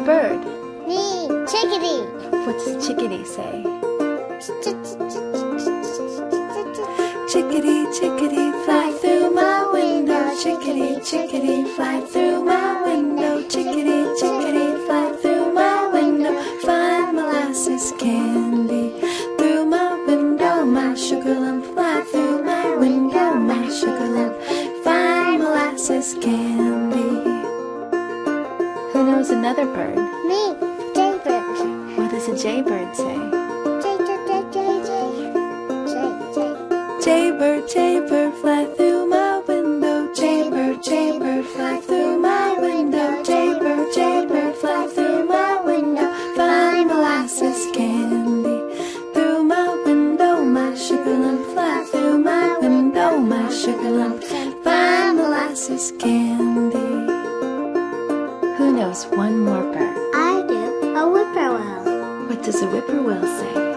bird? Me, chickadee. What's the chickadee say? Chickadee, chickadee, fly through my window. Chickadee, chickadee, fly through my window. Chickadee, chickadee, fly through my window. Find molasses candy through my window. My sugar lump, fly through my window. My sugar lump, find molasses candy. Who knows another bird? Me, jaybird. What does a jaybird say? Jay. Jaybird, jaybird, fly through my window. Jaybird, jaybird, fly through my window. Jaybird, jaybird, fly through my window. Find molasses candy through my window. My sugar lump, fly through my window. My sugar lump, find molasses candy. Who knows one more bird? I do. A whippoorwill. What does a whippoorwill say?